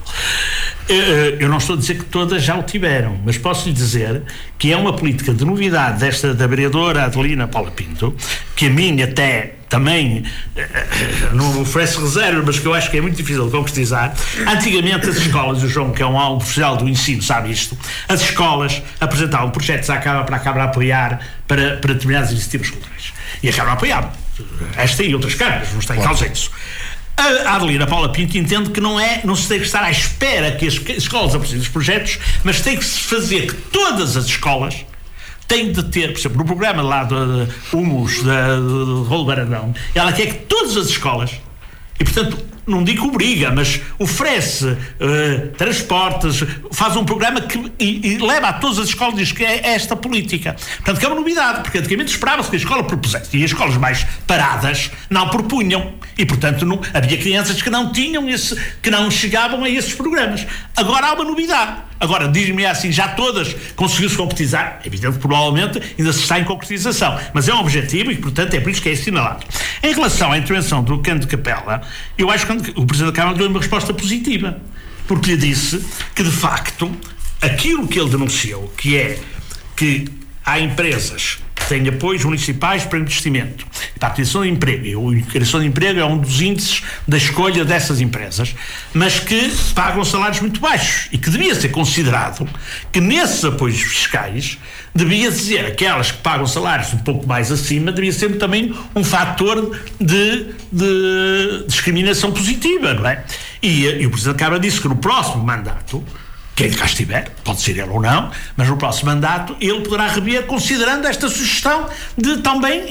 Eu não estou a dizer que todas já o tiveram, mas posso lhe dizer que é uma política de novidade desta da vereadora Adelina Paula Pinto, que a mim até também não oferece reserva, mas que eu acho que é muito difícil de concretizar. Antigamente as escolas, o João, que é um profissional do ensino, sabe isto, as escolas apresentavam projetos à Câmara para a Câmara apoiar para determinadas iniciativas culturais. E a Câmara apoiava. Esta e outras câmaras, não está em causa isso. A Adelina Paula Pinto entende que não se tem que estar à espera que as escolas apresentem os projetos, mas tem que se fazer que todas as escolas têm de ter, por exemplo, no programa lá do Humus, do Rolo Barandão, ela quer que todas as escolas, e portanto não digo obriga, mas oferece transportes, faz um programa e leva a todas as escolas e diz que é esta política. Portanto, que é uma novidade, porque antigamente esperava-se que a escola propusesse, e as escolas mais paradas não propunham, e portanto havia crianças que não tinham que não chegavam a esses programas. Agora há uma novidade. Agora, diz-me assim, já todas conseguiu-se concretizar? É evidente que provavelmente ainda se está em concretização, mas é um objetivo e, portanto, é por isso que é assinalado. Em relação à intervenção do Cândido Capela, eu acho que o Presidente da Câmara deu uma resposta positiva, porque lhe disse que, de facto, aquilo que ele denunciou, que é que há empresas que têm apoios municipais para investimento, para a criação de emprego, e a criação de emprego é um dos índices da escolha dessas empresas, mas que pagam salários muito baixos, e que devia ser considerado que nesses apoios fiscais devia dizer aquelas que pagam salários um pouco mais acima, devia ser também um fator de discriminação positiva, não é? E o Presidente da Câmara disse que no próximo mandato, quem cá estiver, pode ser ele ou não, mas no próximo mandato ele poderá rever, considerando esta sugestão de também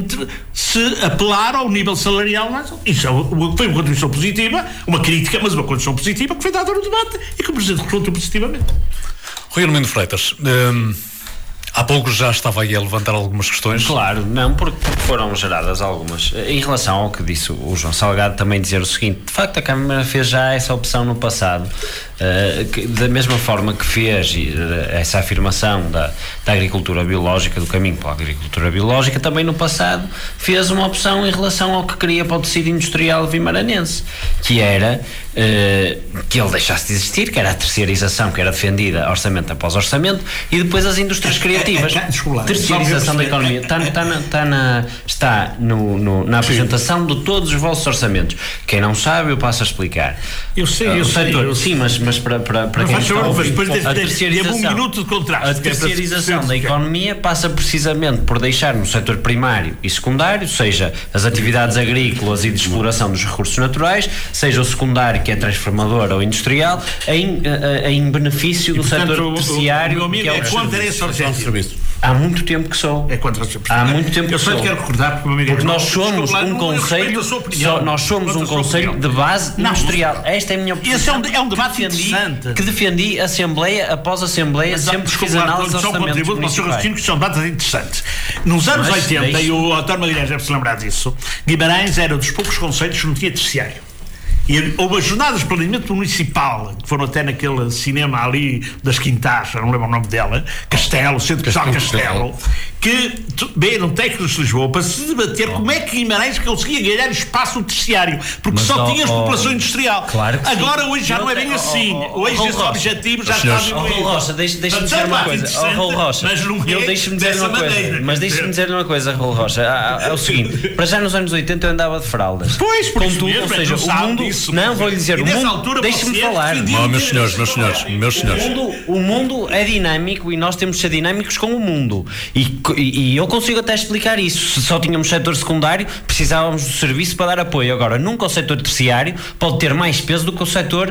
se apelar ao nível salarial mais alto. Isso foi uma contribuição positiva, uma crítica, mas uma contribuição positiva que foi dada no debate e que o Presidente respondeu positivamente. Rui Armindo Freitas, há pouco já estava aí a levantar algumas questões. Claro, não, porque foram geradas algumas. Em relação ao que disse o João Salgado, também dizer o seguinte: de facto a Câmara fez já essa opção no passado, da mesma forma que fez essa afirmação da agricultura biológica, do caminho para a agricultura biológica, também no passado fez uma opção em relação ao que queria para o tecido industrial vimaranense, que era que ele deixasse de existir, que era a terceirização, que era defendida orçamento após orçamento, e depois as indústrias criativas. Terceirização da economia está na apresentação de todos os vossos orçamentos. Quem não sabe, eu passo a explicar. Eu sei. Sim, mas para quem está a ouvir, a terceirização da economia passa precisamente por deixar no setor primário e secundário, seja as atividades agrícolas e de exploração dos recursos naturais, seja o secundário, que é transformador ou industrial, em benefício do setor terciário, que é o contra esse objetivo. Há muito tempo que sou. É contra Há muito tempo que sou. Eu só quero recordar porque o meu amigo porque nós somos um conceito de base industrial. Esta é a minha opinião. Esse é um debate interessante. Que defendi Assembleia após Assembleia, sempre fiz análise dos orçamentos municipais. Que são debates interessantes. Nos anos 80, e o Dr. Magalhães deve se lembrar disso, Guimarães era dos poucos conceitos que não tinha terciário. E houve as jornadas de planeamento municipal, que foram até naquele cinema ali das Quintas, não lembro o nome dela, Castelo, Centro Cultural Castelo, que vieram técnicos de Lisboa para se debater como é que Guimarães conseguia ganhar espaço terciário, porque só tinha a população industrial. Claro que agora, hoje já não é bem assim. Hoje esse objetivo já está diminuído. Rocha, deixa-me dizer uma coisa. Raul Rocha, deixa-me dizer uma coisa. Mas deixa-me dizer uma coisa, Raul Rocha. É o seguinte, para já nos anos 80 eu andava de fraldas. Pois, por isso mesmo, ou seja, o mundo... Não, vou-lhe dizer, o mundo... Deixe-me falar. Meus senhores. O mundo é dinâmico e nós temos de ser dinâmicos com o mundo. E eu consigo até explicar isso. Se só tínhamos setor secundário, precisávamos do serviço para dar apoio. Agora, nunca o setor terciário pode ter mais peso do que o setor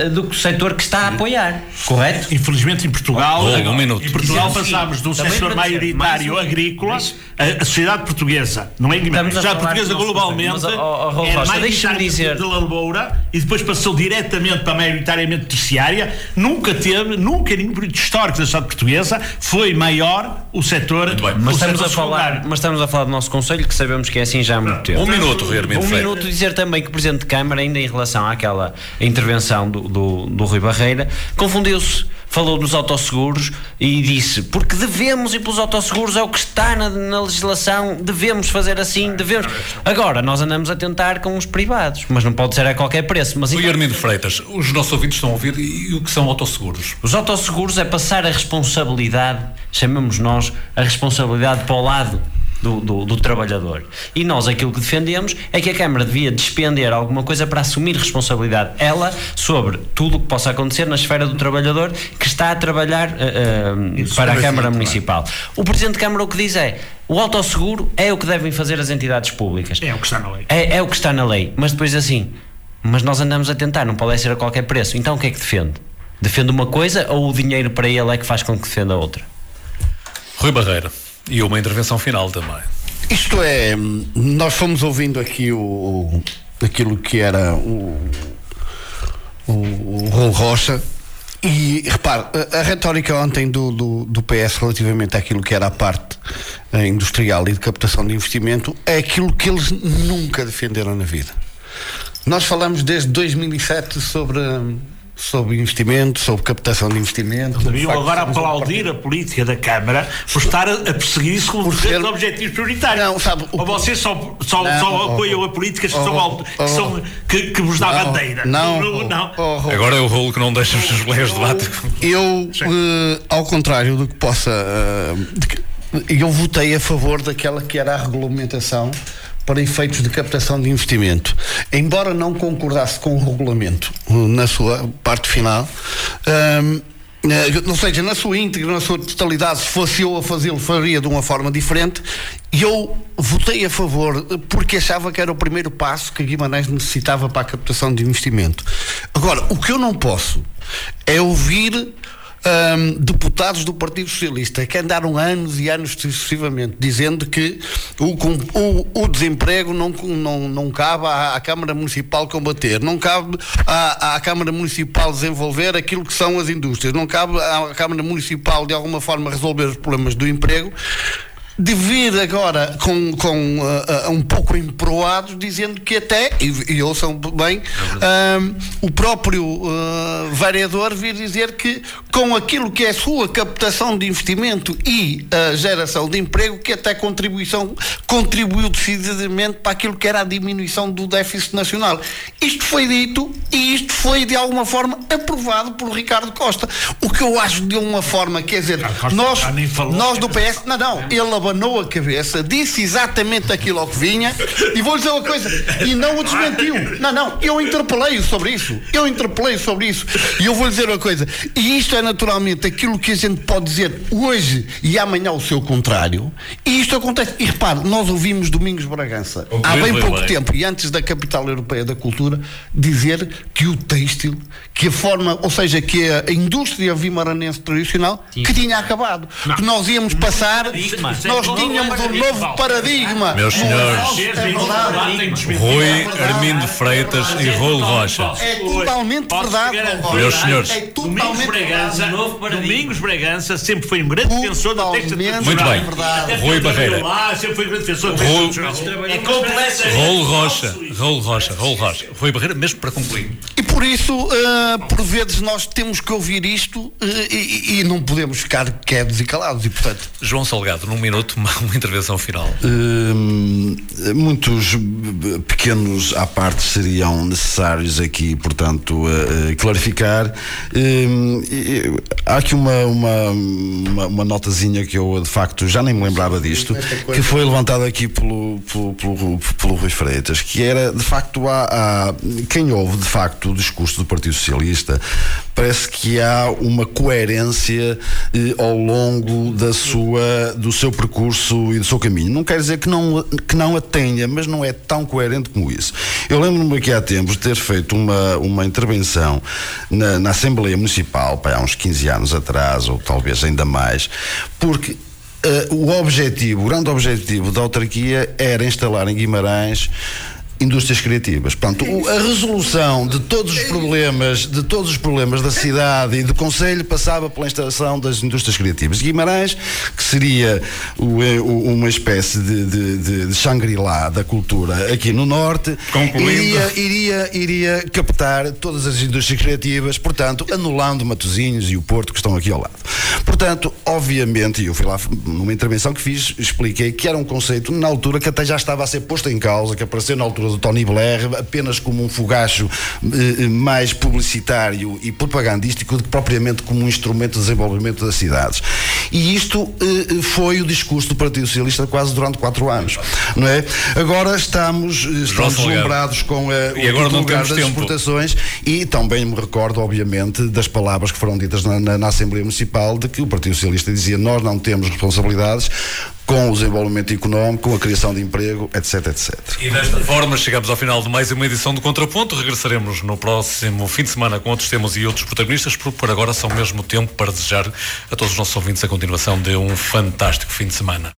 que está a apoiar. Correto? Infelizmente, em Portugal, minuto. Em Portugal passámos de um setor maioritário agrícola, a sociedade portuguesa, não é Guimarães, a sociedade portuguesa globalmente é maioritariamente de lavoura e depois passou diretamente para maioritariamente terciária. Nunca em nenhum período histórico da sociedade portuguesa foi maior o setor. Mas estamos a falar do nosso Conselho, que sabemos que é assim já há muito tempo. Um minuto, Rui Armindo Freitas. Minuto dizer também que o Presidente de Câmara, ainda em relação àquela intervenção do Rui Barreira, confundiu-se. Falou nos autosseguros e disse, porque devemos ir pelos autosseguros, é o que está na legislação, devemos fazer assim, devemos. Agora, nós andamos a tentar com os privados, mas não pode ser a qualquer preço. Mas Rui Armindo Freitas, os nossos ouvintes estão a ouvir, e o que são autosseguros? Os autosseguros é passar a responsabilidade, chamamos nós, a responsabilidade para o lado do trabalhador. E nós aquilo que defendemos é que a Câmara devia despender alguma coisa para assumir responsabilidade, ela, sobre tudo o que possa acontecer na esfera do trabalhador que está a trabalhar para a Câmara Municipal. O Presidente de Câmara o que diz é, o autosseguro é o que devem fazer as entidades públicas. É o que está na lei. É o que está na lei, mas depois assim, mas nós andamos a tentar, não pode ser a qualquer preço. Então o que é que defende? Defende uma coisa ou o dinheiro para ele é que faz com que defenda a outra? Rui Barreira. E uma intervenção final também. Isto é, nós fomos ouvindo aqui aquilo que era o Raul Rocha e repare, a retórica ontem do PS relativamente àquilo que era a parte industrial e de captação de investimento é aquilo que eles nunca defenderam na vida. Nós falamos desde 2007 sobre investimento, sobre captação de investimento. Deviam agora aplaudir a política da Câmara por estar a perseguir isso como os objetivos prioritários. Não, sabe, ou vocês só apoiam a políticas que vos dá bandeira. Não. Agora é o rolo que não deixa os colegas de debate. Ao contrário do que possa... eu votei a favor daquela que era a regulamentação para efeitos de captação de investimento. Embora não concordasse com o regulamento na sua parte final, ou seja, na sua íntegra, na sua totalidade, se fosse eu a fazê-lo, faria de uma forma diferente. Eu votei a favor porque achava que era o primeiro passo que Guimarães necessitava para a captação de investimento. Agora, o que eu não posso é ouvir deputados do Partido Socialista que andaram anos e anos sucessivamente dizendo que o desemprego não cabe à Câmara Municipal combater, não cabe à Câmara Municipal desenvolver aquilo que são as indústrias, não cabe à Câmara Municipal de alguma forma resolver os problemas do emprego, de vir agora com um pouco emproados dizendo que até, e ouçam bem, o próprio vereador vir dizer que com aquilo que é a sua captação de investimento e a geração de emprego, que até contribuiu decididamente para aquilo que era a diminuição do déficit nacional. Isto foi dito e isto foi de alguma forma aprovado por Ricardo Costa. O que eu acho de uma forma, quer dizer, nós do PS, ele abanou a cabeça, disse exatamente aquilo ao que vinha e vou-lhe dizer uma coisa, e não o desmentiu. Eu interpelei-o sobre isso e eu vou-lhe dizer uma coisa, e isto é naturalmente aquilo que a gente pode dizer hoje e amanhã o seu contrário, e isto acontece. E repare, nós ouvimos Domingos Bragança há bem pouco tempo e antes da Capital Europeia da Cultura dizer que o têxtil, que a forma, ou seja, que a indústria vimaranense tradicional que tinha acabado, que nós íamos passar nós tínhamos um novo paradigma. Meus senhores, Rui Armindo Freitas e Raul Rocha. É totalmente verdade. Meus senhores, É totalmente Domingos Bragança sempre foi um grande defensor da texto tradicional. muito bem. Rui Barreira. Sempre foi um grande defensor da texto tradicional. É completamente. Raul Rocha. Rui Barreira, mesmo para concluir. E por isso, por vezes, nós temos que ouvir isto e não podemos ficar quietos e calados. E, portanto, João Salgado, num minuto, uma intervenção final. Muitos pequenos à parte seriam necessários aqui, portanto, clarificar. Há aqui uma notazinha que eu de facto já nem me lembrava disto, que foi levantada aqui pelo Rui Freitas, que era de facto há quem ouve de facto o discurso do Partido Socialista, parece que há uma coerência ao longo do seu percurso e do seu caminho. Não quer dizer que não a tenha, mas não é tão coerente como isso. Eu lembro-me aqui há tempos de ter feito uma intervenção na Assembleia Municipal, há uns 15 anos atrás, ou talvez ainda mais, porque o grande objetivo da autarquia era instalar em Guimarães indústrias criativas. Portanto, a resolução de todos os problemas da cidade e do concelho passava pela instalação das indústrias criativas. Guimarães, que seria uma espécie de Shangri-La da cultura aqui no norte, iria captar todas as indústrias criativas, portanto, anulando Matosinhos e o Porto, que estão aqui ao lado. Portanto, obviamente, eu fui lá numa intervenção que fiz, expliquei que era um conceito na altura que até já estava a ser posto em causa, que apareceu na altura do Tony Blair, apenas como um fogacho mais publicitário e propagandístico do que propriamente como um instrumento de desenvolvimento das cidades. E isto foi o discurso do Partido Socialista quase durante 4 anos, não é? Agora estamos deslumbrados com o lugar das exportações e também me recordo, obviamente, das palavras que foram ditas na Assembleia Municipal, de que o Partido Socialista dizia: nós não temos responsabilidades com o desenvolvimento económico, com a criação de emprego, etc, etc. E desta forma chegamos ao final de mais uma edição do Contraponto. Regressaremos no próximo fim de semana com outros temas e outros protagonistas, porque por agora são mesmo tempo para desejar a todos os nossos ouvintes a continuação de um fantástico fim de semana.